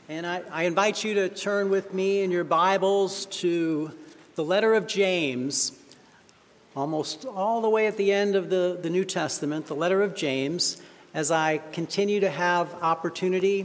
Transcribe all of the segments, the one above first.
And I invite you to turn with me in your Bibles to the letter of James, almost all the way at the end of the New Testament, the letter of James, as I continue to have opportunity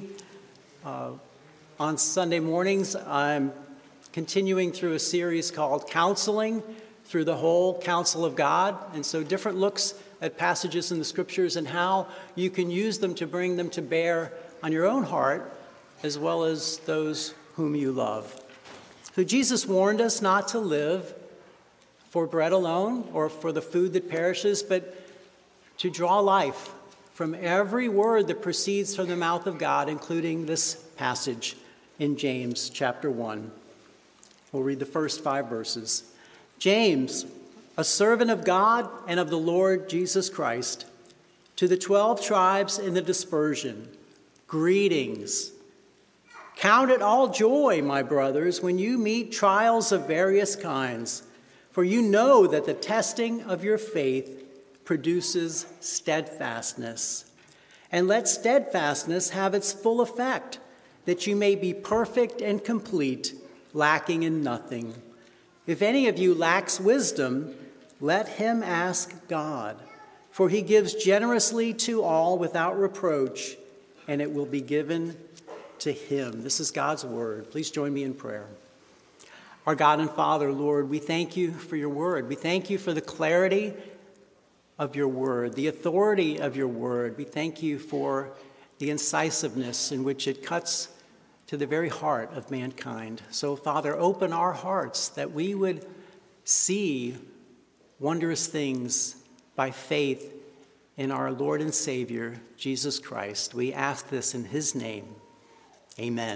on Sunday mornings. I'm continuing through a series called Counseling Through the Whole Counsel of God, and so different looks at passages in the Scriptures and how you can use them to bring them to bear on your own heart as well as those whom you love. So Jesus warned us not to live for bread alone or for the food that perishes, but to draw life from every word that proceeds from the mouth of God, including this passage in James chapter 1. We'll read the first 5 verses. James, a servant of God and of the Lord Jesus Christ, to the 12 tribes in the dispersion, greetings. Count it all joy, my brothers, when you meet trials of various kinds, for you know that the testing of your faith produces steadfastness. And let steadfastness have its full effect, that you may be perfect and complete, lacking in nothing. If any of you lacks wisdom, let him ask God, for he gives generously to all without reproach, and it will be given to him. This is God's word. Please join me in prayer. Our God and Father, Lord, we thank you for your word. We thank you for the clarity of your word, the authority of your word. We thank you for the incisiveness in which it cuts to the very heart of mankind. So, Father, open our hearts that we would see wondrous things by faith in our Lord and Savior, Jesus Christ. We ask this in his name. Amen.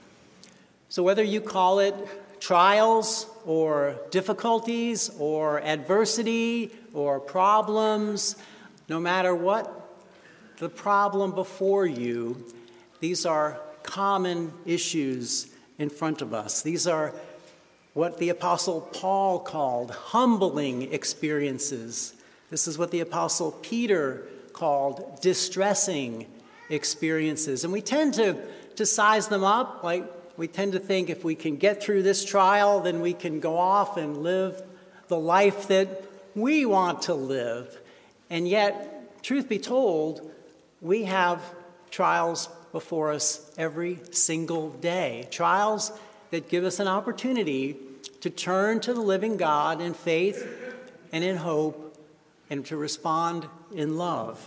So whether you call it trials or difficulties or adversity or problems, no matter what the problem before you, these are common issues in front of us. These are what the Apostle Paul called humbling experiences. This is what the Apostle Peter called distressing experiences. And we tend to size them up, like we tend to think if we can get through this trial, then we can go off and live the life that we want to live. And yet, truth be told, we have trials before us every single day. Trials that give us an opportunity to turn to the living God in faith and in hope and to respond in love.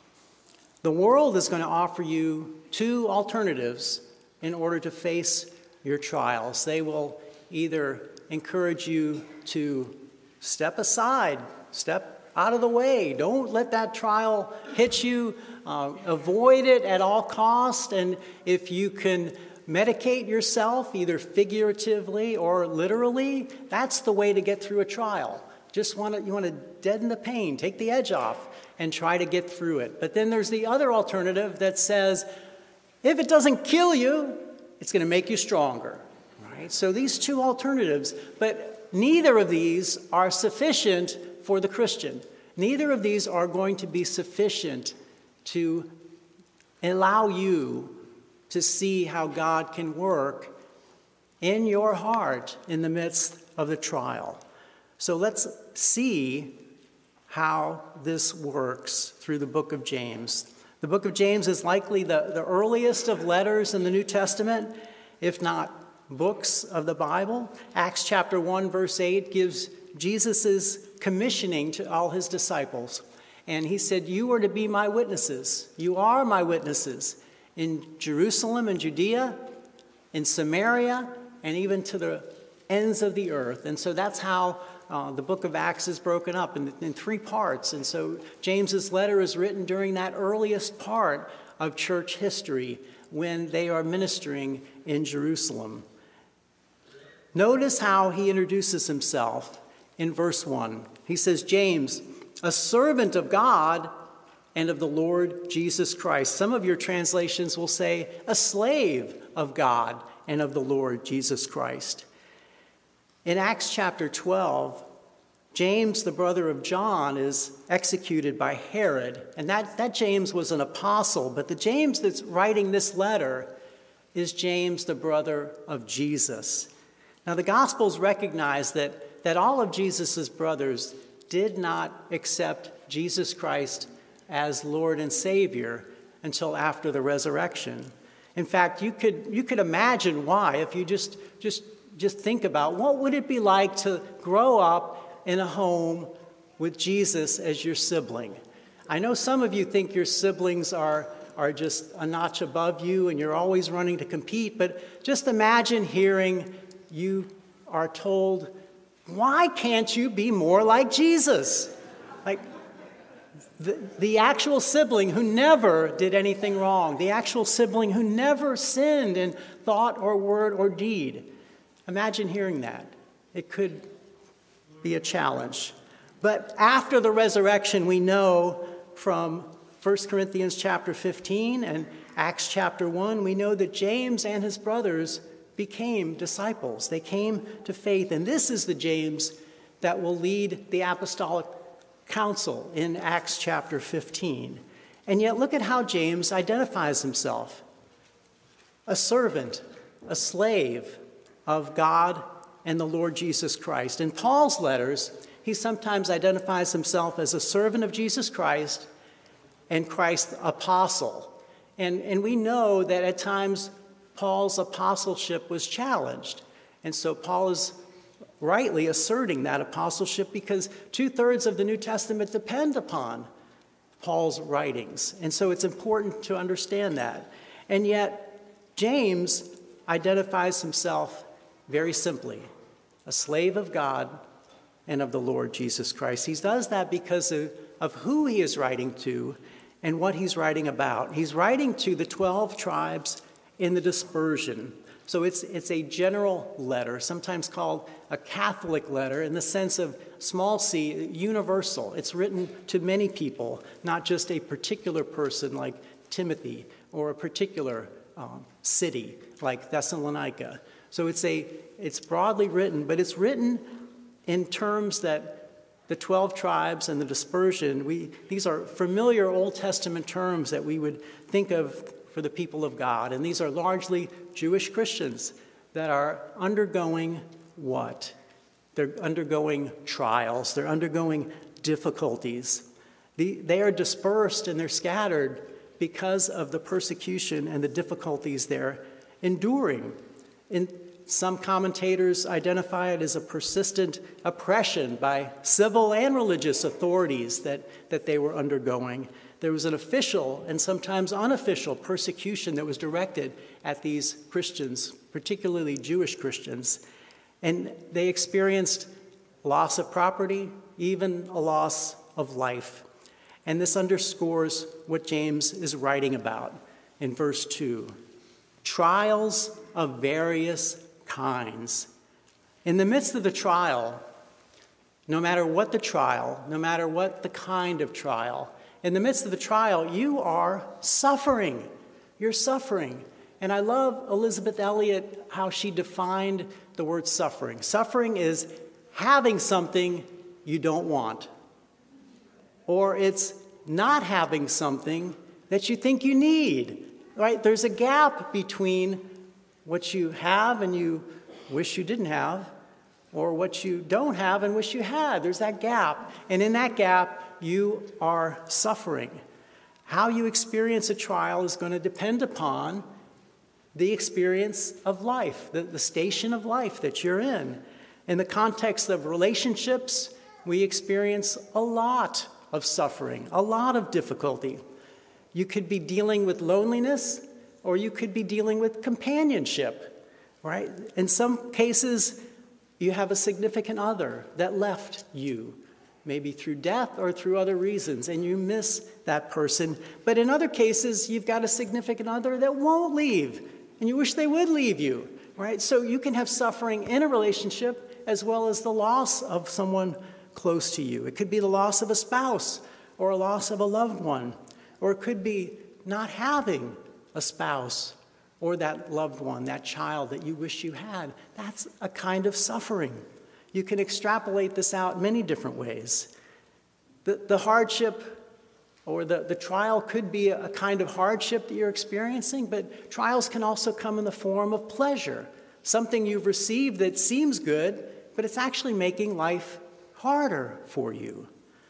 The world is going to offer you 2 alternatives in order to face your trials. They will either encourage you to step aside, step out of the way. Don't let that trial hit you. Avoid it at all costs. And if you can medicate yourself, either figuratively or literally, that's the way to get through a trial. You want to deaden the pain, take the edge off, and try to get through it. But then there's the other alternative that says, if it doesn't kill you, it's going to make you stronger. Right? So these 2 alternatives, but neither of these are sufficient for the Christian. Neither of these are going to be sufficient to allow you to see how God can work in your heart in the midst of the trial. So let's see how this works through the book of James. The book of James is likely the earliest of letters in the New Testament, if not books of the Bible. Acts chapter 1, verse 8 gives Jesus' commissioning to all his disciples. And he said, you are to be my witnesses. You are my witnesses in Jerusalem and Judea, in Samaria, and even to the ends of the earth. And so that's how the book of Acts is broken up in 3 parts. And so James's letter is written during that earliest part of church history when they are ministering in Jerusalem. Notice how he introduces himself in verse 1. He says, James, a servant of God and of the Lord Jesus Christ. Some of your translations will say, a slave of God and of the Lord Jesus Christ. In Acts chapter 12, James, the brother of John, is executed by Herod. And that James was an apostle, but the James that's writing this letter is James, the brother of Jesus. Now, the Gospels recognize that all of Jesus' brothers did not accept Jesus Christ as Lord and Savior until after the resurrection. In fact, you could imagine why if you just think about what would it be like to grow up in a home with Jesus as your sibling. I know some of you think your siblings are just a notch above you and you're always running to compete, but just imagine hearing you are told, why can't you be more like Jesus? Like the actual sibling who never did anything wrong, the actual sibling who never sinned in thought or word or deed. Imagine hearing that. It could be a challenge. But after the resurrection, we know from 1 Corinthians chapter 15 and Acts chapter 1, we know that James and his brothers became disciples. They came to faith. And this is the James that will lead the apostolic council in Acts chapter 15. And yet look at how James identifies himself. A servant, a slave of God and the Lord Jesus Christ. In Paul's letters, he sometimes identifies himself as a servant of Jesus Christ and Christ's apostle. And we know that at times Paul's apostleship was challenged. And so Paul is rightly asserting that apostleship because 2/3 of the New Testament depend upon Paul's writings. And so it's important to understand that. And yet, James identifies himself very simply, a slave of God and of the Lord Jesus Christ. He does that because of who he is writing to and what he's writing about. He's writing to the 12 tribes in the dispersion. So it's a general letter, sometimes called a Catholic letter in the sense of small c, universal. It's written to many people, not just a particular person like Timothy or a particular city like Thessalonica. So it's broadly written, but it's written in terms that the 12 tribes and the dispersion, these are familiar Old Testament terms that we would think of for the people of God. And these are largely Jewish Christians that are undergoing what? They're undergoing trials. They're undergoing difficulties. They are dispersed and they're scattered because of the persecution and the difficulties they're enduring. And some commentators identify it as a persistent oppression by civil and religious authorities that they were undergoing. There was an official and sometimes unofficial persecution that was directed at these Christians, particularly Jewish Christians. And they experienced loss of property, even a loss of life. And this underscores what James is writing about in verse 2. Trials of various kinds. In the midst of the trial, no matter what the trial, no matter what the kind of trial, in the midst of the trial, you are suffering. You're suffering. And I love Elisabeth Elliot, how she defined the word suffering. Suffering is having something you don't want. Or it's not having something that you think you need. Right? There's a gap between what you have and you wish you didn't have, or what you don't have and wish you had. There's that gap. And in that gap, you are suffering. How you experience a trial is going to depend upon the experience of life, the station of life that you're in. In the context of relationships, we experience a lot of suffering, a lot of difficulty. You could be dealing with loneliness, or you could be dealing with companionship, right? In some cases, you have a significant other that left you, maybe through death or through other reasons, and you miss that person. But in other cases, you've got a significant other that won't leave, and you wish they would leave you, right? So you can have suffering in a relationship as well as the loss of someone close to you. It could be the loss of a spouse or a loss of a loved one, or it could be not having a spouse or that loved one, that child that you wish you had. That's a kind of suffering. You can extrapolate this out many different ways. The hardship or the trial could be a kind of hardship that you're experiencing, but trials can also come in the form of pleasure, something you've received that seems good, but it's actually making life harder for you.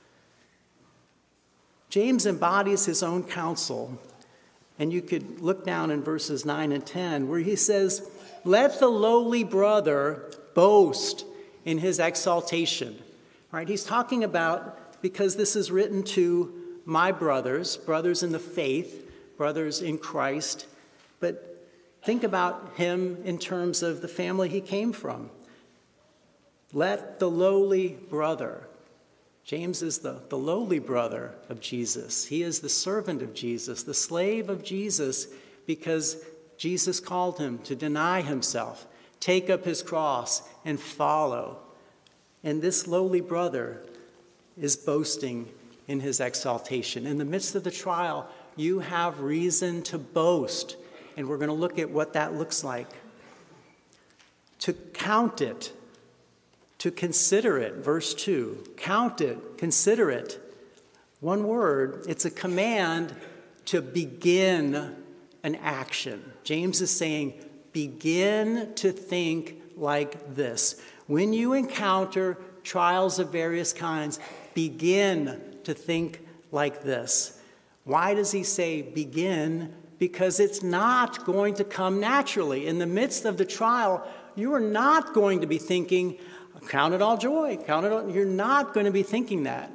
James embodies his own counsel, and you could look down in verses 9 and 10, where he says, "Let the lowly brother boast in his exaltation." Right? He's talking about, because this is written to my brothers in the faith, brothers in Christ, but think about him in terms of the family he came from. Let the lowly brother. James is the lowly brother of Jesus. He is the servant of Jesus, the slave of Jesus, because Jesus called him to deny himself, take up his cross, and follow. And this lowly brother is boasting in his exaltation. In the midst of the trial, you have reason to boast, and we're going to look at what that looks like. To count it, to consider it, verse 2. Count it, consider it. One word, it's a command to begin an action. James is saying, begin to think like this. When you encounter trials of various kinds, begin to think like this. Why does he say begin? Because it's not going to come naturally. In the midst of the trial, you are not going to be thinking, count it all joy, count it all. You're not going to be thinking that.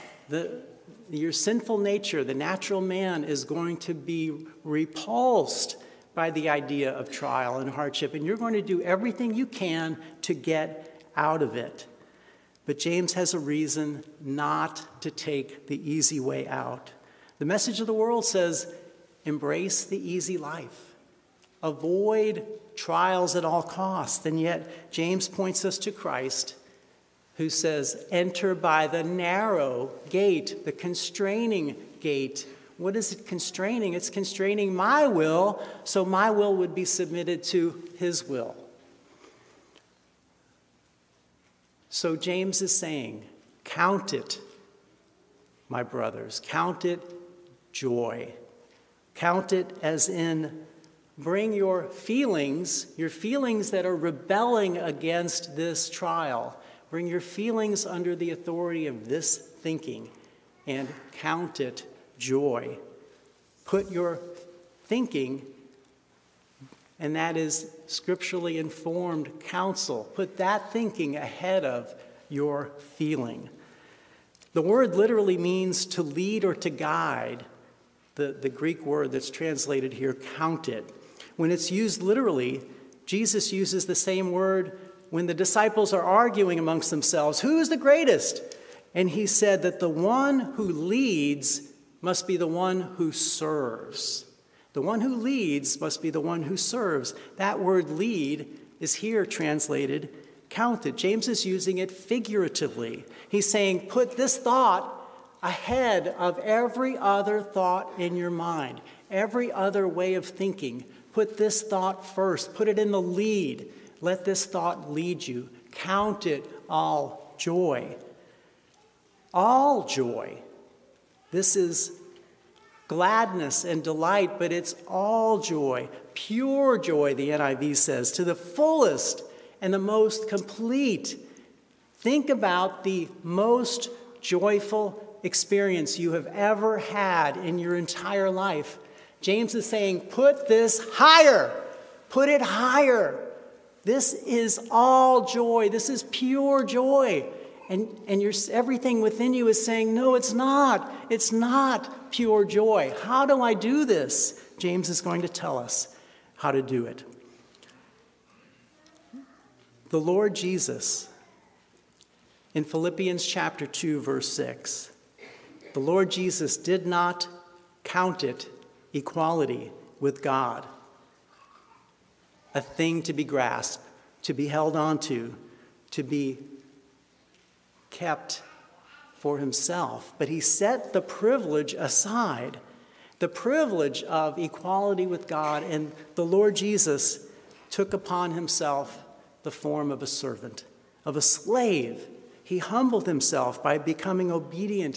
Your sinful nature, the natural man, is going to be repulsed by the idea of trial and hardship, and you're going to do everything you can to get out of it. But James has a reason not to take the easy way out. The message of the world says, embrace the easy life. Avoid trials at all costs. And yet, James points us to Christ, who says, enter by the narrow gate, the constraining gate. What is it constraining? It's constraining my will, so my will would be submitted to his will. So James is saying, count it, my brothers, count it joy. Count it as in, bring your feelings that are rebelling against this trial, bring your feelings under the authority of this thinking and count it joy. Put your thinking, and that is scripturally informed counsel, put that thinking ahead of your feeling. The word literally means to lead or to guide, the Greek word that's translated here, count it. When it's used literally, Jesus uses the same word when the disciples are arguing amongst themselves, who is the greatest? And he said that the one who leads must be the one who serves. The one who leads must be the one who serves. That word lead is here translated counted. James is using it figuratively. He's saying, put this thought ahead of every other thought in your mind, every other way of thinking. Put this thought first. Put it in the lead. Let this thought lead you. Count it all joy. All joy. This is gladness and delight, but it's all joy. Pure joy, the NIV says, to the fullest and the most complete. Think about the most joyful experience you have ever had in your entire life. James is saying, put this higher. Put it higher. This is all joy. This is pure joy. And everything within you is saying, no, it's not. It's not pure joy. How do I do this? James is going to tell us how to do it. The Lord Jesus, in Philippians chapter 2, verse 6, the Lord Jesus did not count it equality with God a thing to be grasped, to be held onto, to be kept for himself. But he set the privilege aside, the privilege of equality with God, and the Lord Jesus took upon himself the form of a servant, of a slave. He humbled himself by becoming obedient to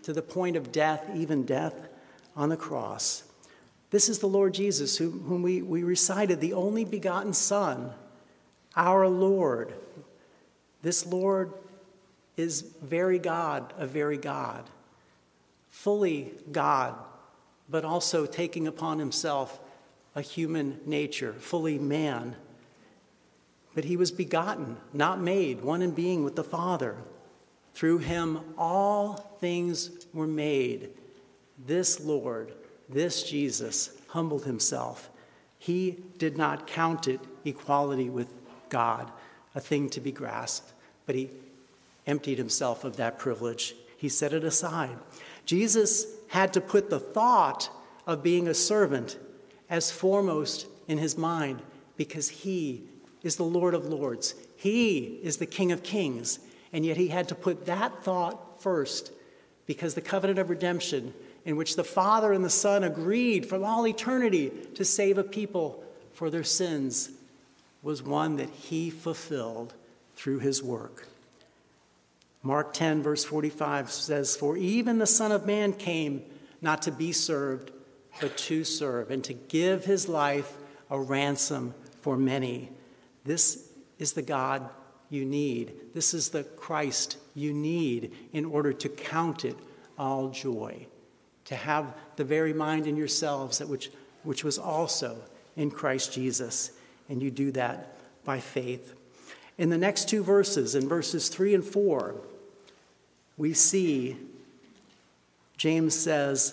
to the point of death, even death on the cross. This is the Lord Jesus, whom we recited, the only begotten Son, our Lord. This Lord is very God, a very God, fully God, but also taking upon himself a human nature, fully man. But he was begotten, not made, one in being with the Father. Through him all things were made. This Lord, this Jesus, humbled himself. He did not count it equality with God, a thing to be grasped, but he emptied himself of that privilege. He set it aside. Jesus had to put the thought of being a servant as foremost in his mind because he is the Lord of Lords. He is the King of Kings. And yet he had to put that thought first because the covenant of redemption in which the Father and the Son agreed from all eternity to save a people for their sins was one that he fulfilled through his work. Mark 10, verse 45 says, "For even the Son of Man came not to be served, but to serve, and to give his life a ransom for many." This is the God you need. This is the Christ you need in order to count it all joy, to have the very mind in yourselves that which was also in Christ Jesus. And you do that by faith. In the next two verses, in verses 3 and 4, we see James says,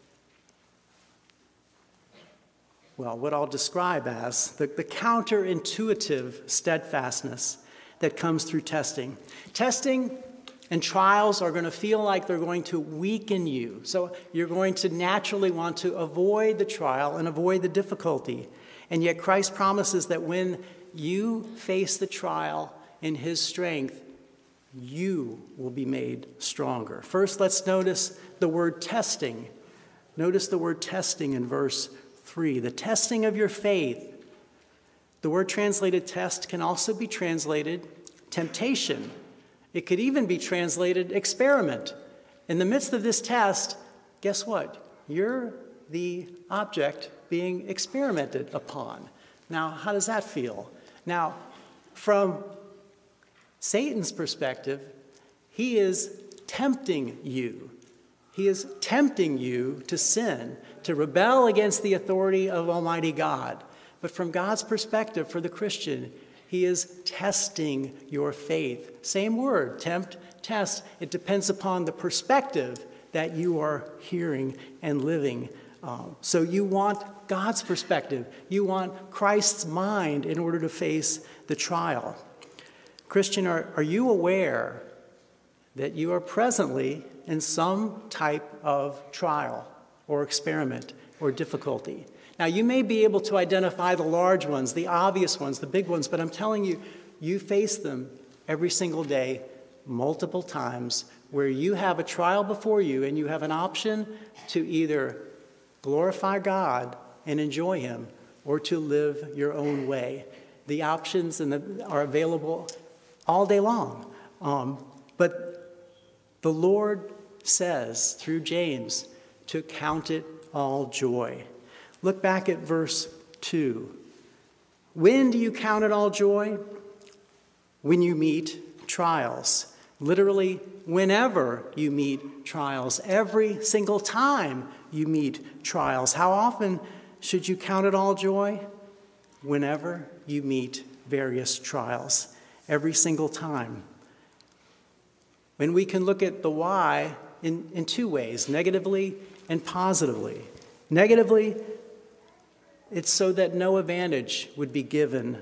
well, what I'll describe as the counterintuitive steadfastness that comes through testing. Testing and trials are going to feel like they're going to weaken you. So you're going to naturally want to avoid the trial and avoid the difficulty. And yet Christ promises that when you face the trial in his strength, you will be made stronger. First, let's notice the word testing. Notice the word testing in verse 3. The testing of your faith. The word translated test can also be translated temptation. It could even be translated experiment. In the midst of this test, guess what? You're the object being experimented upon. Now, how does that feel? Now, from Satan's perspective, he is tempting you. He is tempting you to sin, to rebel against the authority of Almighty God. But from God's perspective, for the Christian, he is testing your faith. Same word, tempt, test. It depends upon the perspective that you are hearing and living. So you want God's perspective. You want Christ's mind in order to face the trial. Christian, are you aware that you are presently in some type of trial or experiment or difficulty? Now, you may be able to identify the large ones, the obvious ones, the big ones, but I'm telling you, you face them every single day, multiple times, where you have a trial before you and you have an option to either glorify God and enjoy him or to live your own way. The options are available all day long. But the Lord says through James to count it all joy. Look back at verse 2. When do you count it all joy? When you meet trials. Literally, whenever you meet trials. Every single time you meet trials. How often should you count it all joy? Whenever you meet various trials. Every single time. And we can look at the why in two ways, negatively and positively. Negatively, it's so that no advantage would be given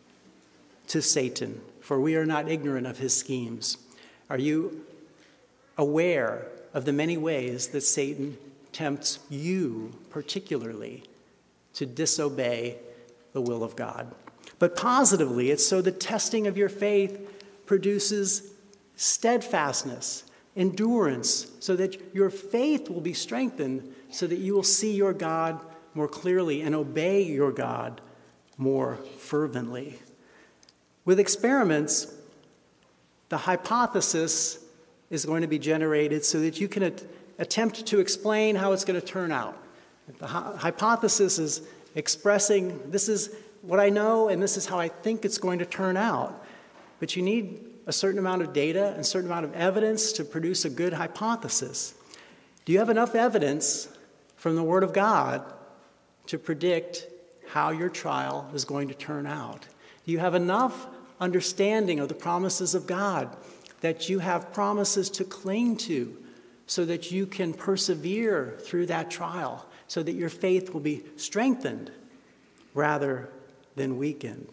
to Satan, for we are not ignorant of his schemes. Are you aware of the many ways that Satan tempts you particularly to disobey the will of God? But positively, it's so the testing of your faith produces steadfastness, endurance, so that your faith will be strengthened, so that you will see your God more clearly and obey your God more fervently. With experiments, the hypothesis is going to be generated so that you can attempt to explain how it's going to turn out. The hypothesis is expressing, this is what I know and this is how I think it's going to turn out. But you need a certain amount of data and a certain amount of evidence to produce a good hypothesis. Do you have enough evidence from the Word of God to predict how your trial is going to turn out? Do you have enough understanding of the promises of God that you have promises to cling to so that you can persevere through that trial, so that your faith will be strengthened rather than weakened?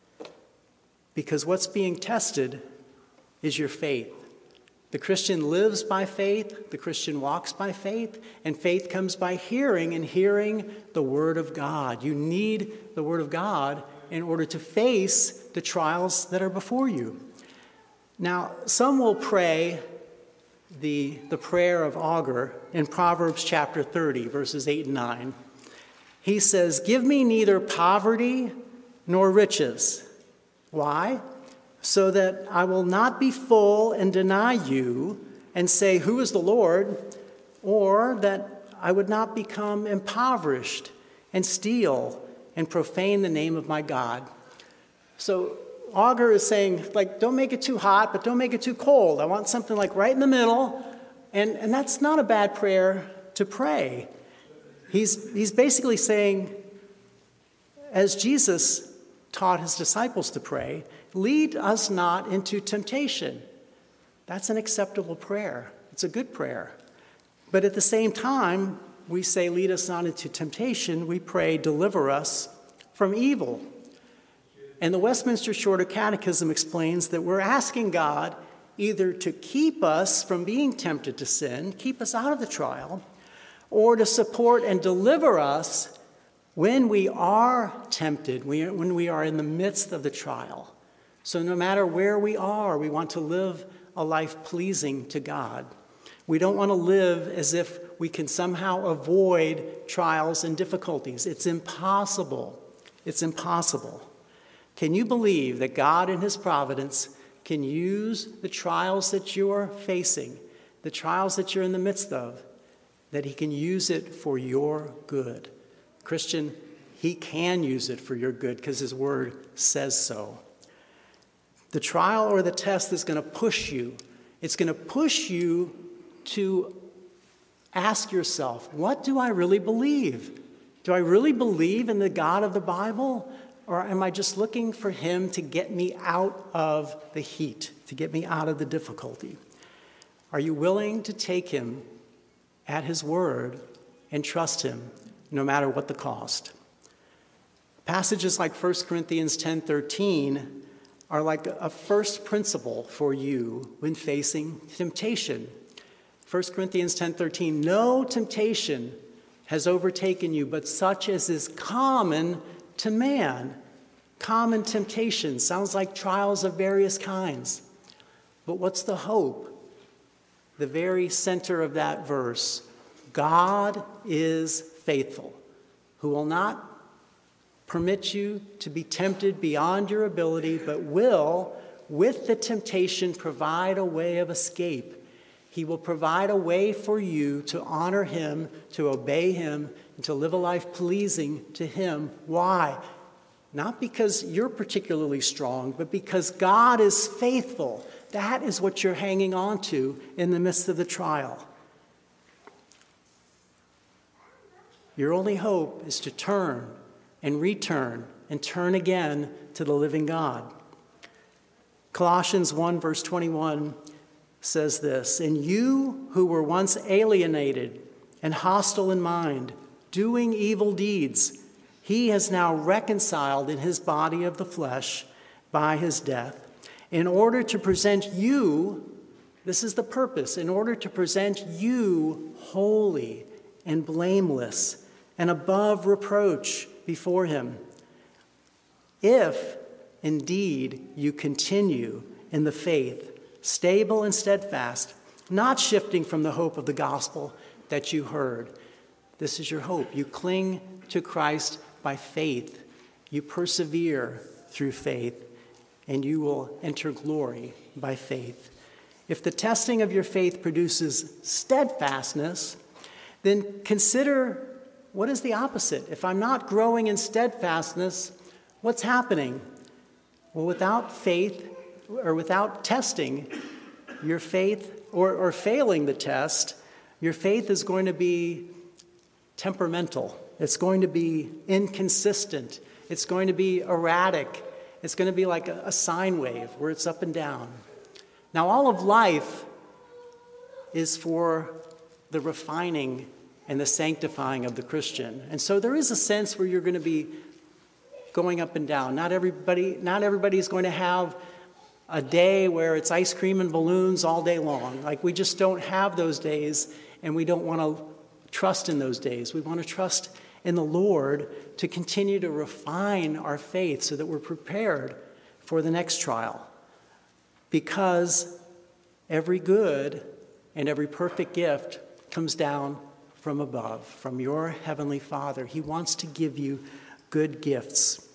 Because what's being tested is your faith. The Christian lives by faith, the Christian walks by faith, and faith comes by hearing, and hearing the Word of God. You need the Word of God in order to face the trials that are before you. Now, some will pray the prayer of Agur in Proverbs chapter 30, verses 8 and 9. He says, "Give me neither poverty nor riches." Why? "So that I will not be full and deny you and say, 'Who is the Lord?' Or that I would not become impoverished and steal and profane the name of my God." So Agur is saying, don't make it too hot, but don't make it too cold. I want something right in the middle. And that's not a bad prayer to pray. He's basically saying, as Jesus taught his disciples to pray, "Lead us not into temptation." That's an acceptable prayer. It's a good prayer. But at the same time, we say, "Lead us not into temptation." We pray, "Deliver us from evil." And the Westminster Shorter Catechism explains that we're asking God either to keep us from being tempted to sin, keep us out of the trial, or to support and deliver us when we are tempted, when we are in the midst of the trial. So no matter where we are, we want to live a life pleasing to God. We don't want to live as if we can somehow avoid trials and difficulties. It's impossible. It's impossible. Can you believe that God in his providence can use the trials that you're facing, the trials that you're in the midst of, that he can use it for your good? Christian, he can use it for your good because his word says so. The trial or the test is going to push you. It's going to push you to ask yourself, what do I really believe? Do I really believe in the God of the Bible? Or am I just looking for him to get me out of the heat, to get me out of the difficulty? Are you willing to take him at his word and trust him no matter what the cost? Passages like 1 Corinthians 10:13 are like a first principle for you when facing temptation. 1 Corinthians 10:13, "No temptation has overtaken you, but such as is common to man." Common temptation sounds like trials of various kinds. But what's the hope? The very center of that verse, God is faithful, who will not permit you to be tempted beyond your ability, but will, with the temptation, provide a way of escape. He will provide a way for you to honor him, to obey him, and to live a life pleasing to him. Why? Not because you're particularly strong, but because God is faithful. That is what you're hanging on to in the midst of the trial. Your only hope is to turn and return and turn again to the living God. Colossians 1 verse 21 says this, "And you who were once alienated and hostile in mind, doing evil deeds, he has now reconciled in his body of the flesh by his death, in order to present you," this is the purpose, "in order to present you holy and blameless and above reproach before him. If indeed you continue in the faith, stable and steadfast, not shifting from the hope of the gospel that you heard." This is your hope. You cling to Christ by faith. You persevere through faith, and you will enter glory by faith. If the testing of your faith produces steadfastness, then consider what is the opposite. If I'm not growing in steadfastness, what's happening? Well, without faith or without testing, your faith or failing the test, your faith is going to be temperamental. It's going to be inconsistent. It's going to be erratic. It's going to be like a sine wave where it's up and down. Now, all of life is for the refining and the sanctifying of the Christian. And so there is a sense where you're going to be going up and down. Not everybody is going to have a day where it's ice cream and balloons all day long. Like, we just don't have those days, and we don't want to trust in those days. We want to trust in the Lord to continue to refine our faith so that we're prepared for the next trial. Because every good and every perfect gift comes down from above, from your heavenly Father. He wants to give you good gifts.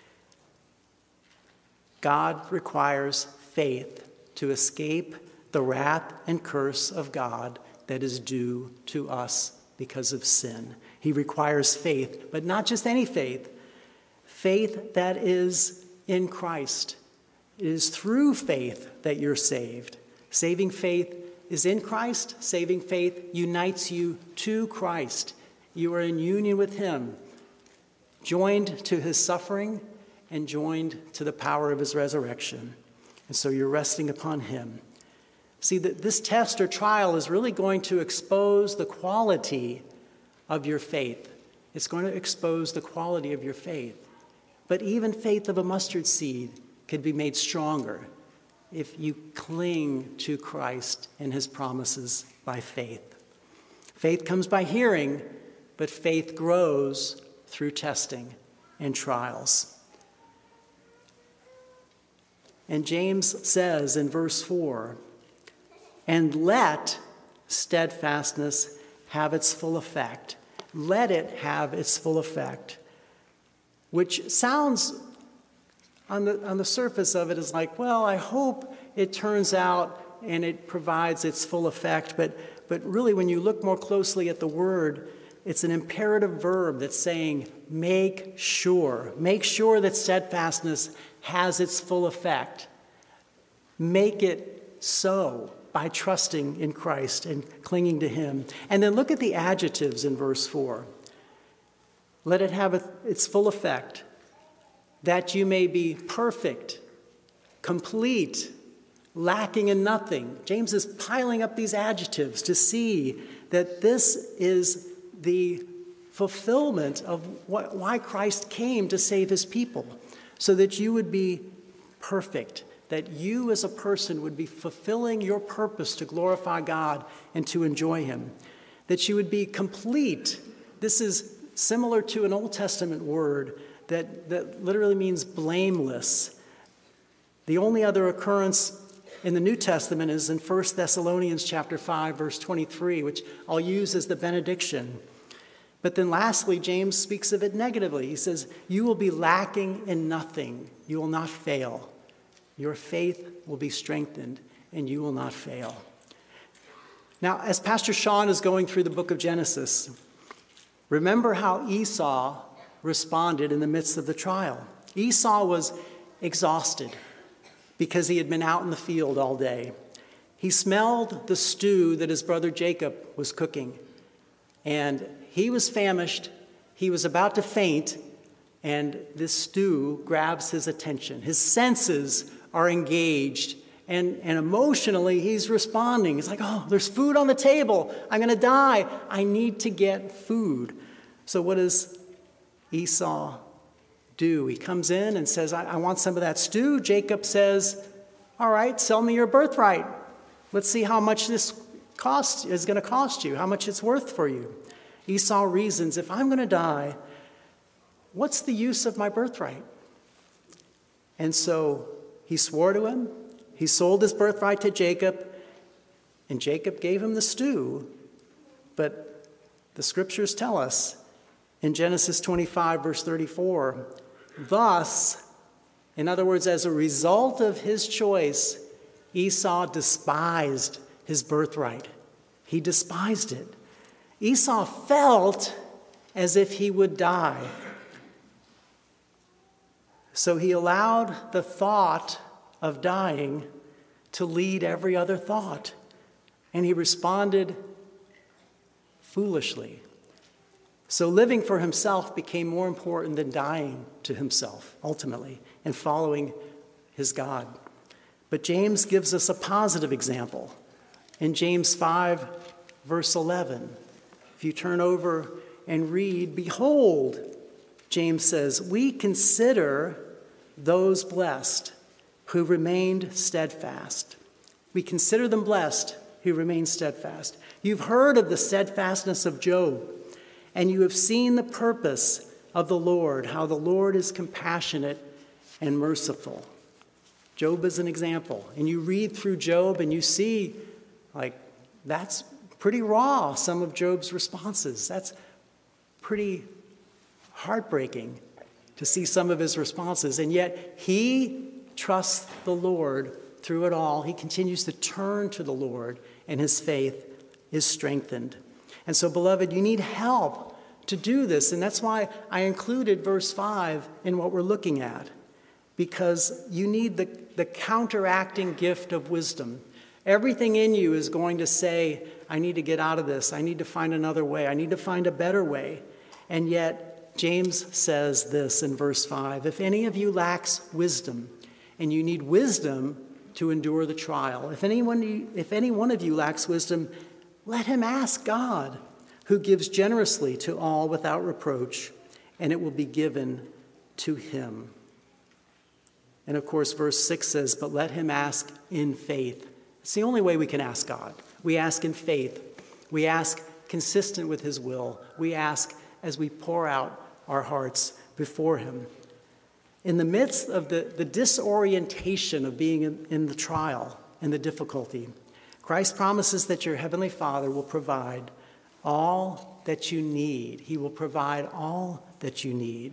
God requires faith to escape the wrath and curse of God that is due to us because of sin. He requires faith, but not just any faith. Faith that is in Christ. It is through faith that you're saved. Saving faith is in Christ. Saving faith unites you to Christ. You are in union with him, joined to his suffering and joined to the power of his resurrection. And so you're resting upon him. See, that this test or trial is really going to expose the quality of your faith. It's going to expose the quality of your faith. But even faith of a mustard seed could be made stronger if you cling to Christ and his promises by faith. Faith comes by hearing, but faith grows through testing and trials. And James says in verse 4, "And let steadfastness have its full effect." Let it have its full effect, which sounds on the surface of it is like, well, I hope it turns out and it provides its full effect. But really, when you look more closely at the word, it's an imperative verb that's saying, make sure. Make sure that steadfastness has its full effect. Make it so by trusting in Christ and clinging to him. And then look at the adjectives in verse 4. Let it have its full effect, that you may be perfect, complete, lacking in nothing. James is piling up these adjectives to see that this is the fulfillment of why Christ came to save his people, so that you would be perfect, that you as a person would be fulfilling your purpose to glorify God and to enjoy him, that you would be complete. This is similar to an Old Testament word that literally means blameless. The only other occurrence in the New Testament is in 1 Thessalonians chapter 5, verse 23, which I'll use as the benediction. But then lastly, James speaks of it negatively. He says, you will be lacking in nothing. You will not fail. Your faith will be strengthened, and you will not fail. Now, as Pastor Sean is going through the book of Genesis, remember how Esau responded in the midst of the trial. Esau was exhausted because he had been out in the field all day. He smelled the stew that his brother Jacob was cooking, and he was famished. He was about to faint, and this stew grabs his attention. His senses are engaged, and emotionally he's responding. He's like, oh, there's food on the table. I'm going to die. I need to get food. So what does Esau do? He comes in and says, I want some of that stew. Jacob says, all right, sell me your birthright. Let's see how much this is going to cost you, how much it's worth for you. Esau reasons, if I'm going to die, what's the use of my birthright? And so he swore to him. He sold his birthright to Jacob, and Jacob gave him the stew. But the scriptures tell us in Genesis 25, verse 34, thus, in other words, as a result of his choice, Esau despised his birthright. He despised it. Esau felt as if he would die. So he allowed the thought of dying to lead every other thought. And he responded foolishly. So living for himself became more important than dying to himself, ultimately, and following his God. But James gives us a positive example. In James 5, verse 11, if you turn over and read, behold, James says, we consider those blessed who remained steadfast. We consider them blessed who remain steadfast. You've heard of the steadfastness of Job, and you have seen the purpose of the Lord, how the Lord is compassionate and merciful. Job is an example. And you read through Job and you see, that's pretty raw, some of Job's responses. That's pretty heartbreaking to see some of his responses. And yet he trusts the Lord through it all. He continues to turn to the Lord, and his faith is strengthened. And so, beloved, you need help to do this. And that's why I included verse 5 in what we're looking at, because you need the counteracting gift of wisdom. Everything in you is going to say, I need to get out of this. I need to find another way. I need to find a better way. And yet, James says this in verse 5, if any of you lacks wisdom, and you need wisdom to endure the trial, if any one of you lacks wisdom, let him ask God, who gives generously to all without reproach, and it will be given to him. And of course, verse 6 says, but let him ask in faith. It's the only way we can ask God. We ask in faith. We ask consistent with his will. We ask as we pour out our hearts before him. In the midst of the disorientation of being in the trial and the difficulty, Christ promises that your heavenly Father will provide all that you need. He will provide all that you need.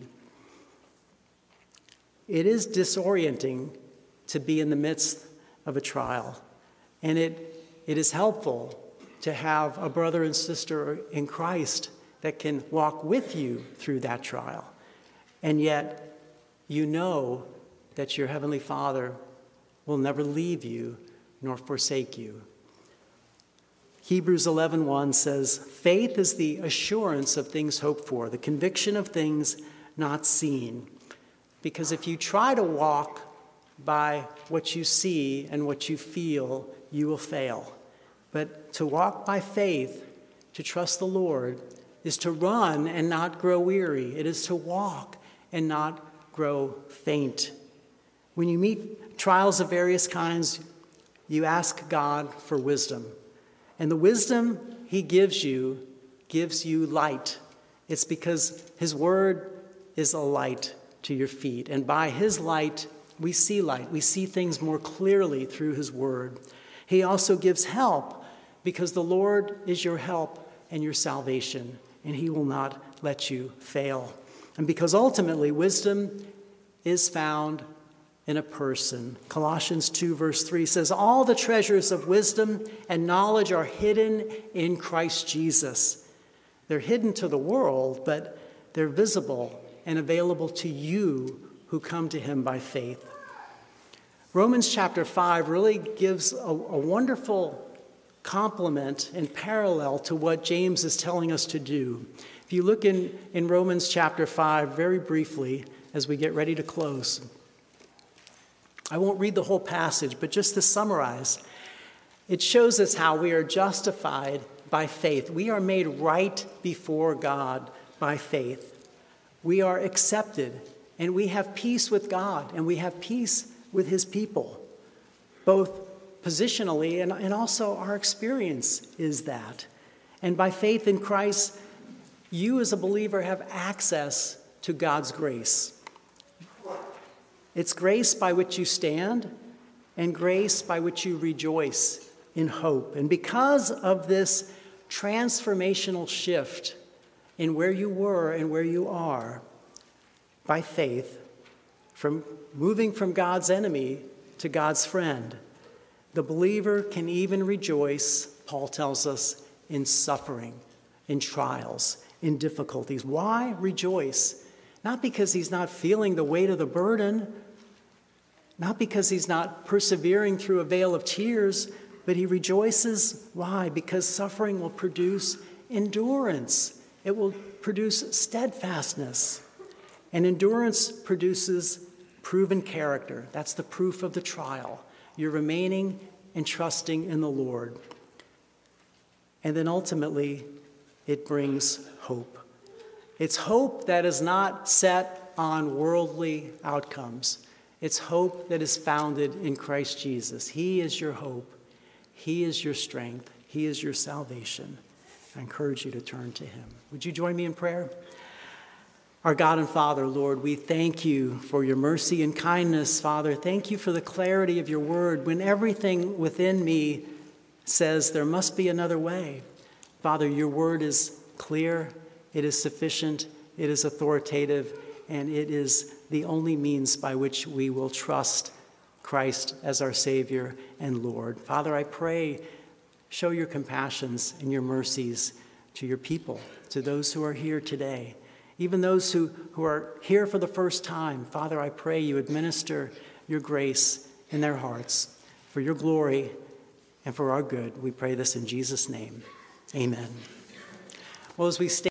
It is disorienting to be in the midst of a trial, and it is helpful to have a brother and sister in Christ that can walk with you through that trial. And yet, you know that your heavenly Father will never leave you nor forsake you. Hebrews 11:1 says, faith is the assurance of things hoped for, the conviction of things not seen. Because if you try to walk by what you see and what you feel, you will fail. But to walk by faith, to trust the Lord, is to run and not grow weary. It is to walk and not grow faint. When you meet trials of various kinds, you ask God for wisdom. And the wisdom he gives you light. It's because his word is a light to your feet. And by his light, we see light. We see things more clearly through his word. He also gives help because the Lord is your help and your salvation, and he will not let you fail. And because ultimately wisdom is found in a person. Colossians 2 verse 3 says, all the treasures of wisdom and knowledge are hidden in Christ Jesus. They're hidden to the world, but they're visible and available to you who come to him by faith. Romans chapter 5 really gives a wonderful complement and parallel to what James is telling us to do. If you look in Romans chapter 5 very briefly as we get ready to close, I won't read the whole passage, but just to summarize, it shows us how we are justified by faith. We are made right before God by faith. We are accepted, and we have peace with God, and we have peace with his people, both positionally and also our experience is that. And by faith in Christ, you as a believer have access to God's grace. It's grace by which you stand and grace by which you rejoice in hope. And because of this transformational shift in where you were and where you are, by faith, from moving from God's enemy to God's friend, The believer can even rejoice, Paul tells us, in suffering, in trials, in difficulties. Why rejoice? Not because he's not feeling the weight of the burden, not because he's not persevering through a vale of tears, but he rejoices. Why? Because suffering will produce endurance. It will produce steadfastness. And endurance produces proven character. That's the proof of the trial. You're remaining and trusting in the Lord. And then ultimately, it brings hope. It's hope that is not set on worldly outcomes. It's hope that is founded in Christ Jesus. He is your hope. He is your strength. He is your salvation. I encourage you to turn to him. Would you join me in prayer? Our God and Father, Lord, we thank you for your mercy and kindness, Father. Thank you for the clarity of your word when everything within me says there must be another way. Father, your word is clear, it is sufficient, it is authoritative, and it is the only means by which we will trust Christ as our Savior and Lord. Father, I pray, show your compassions and your mercies to your people, to those who are here today. Even those who are here for the first time, Father, I pray you administer your grace in their hearts for your glory and for our good. We pray this in Jesus' name. Amen. Well, as we stand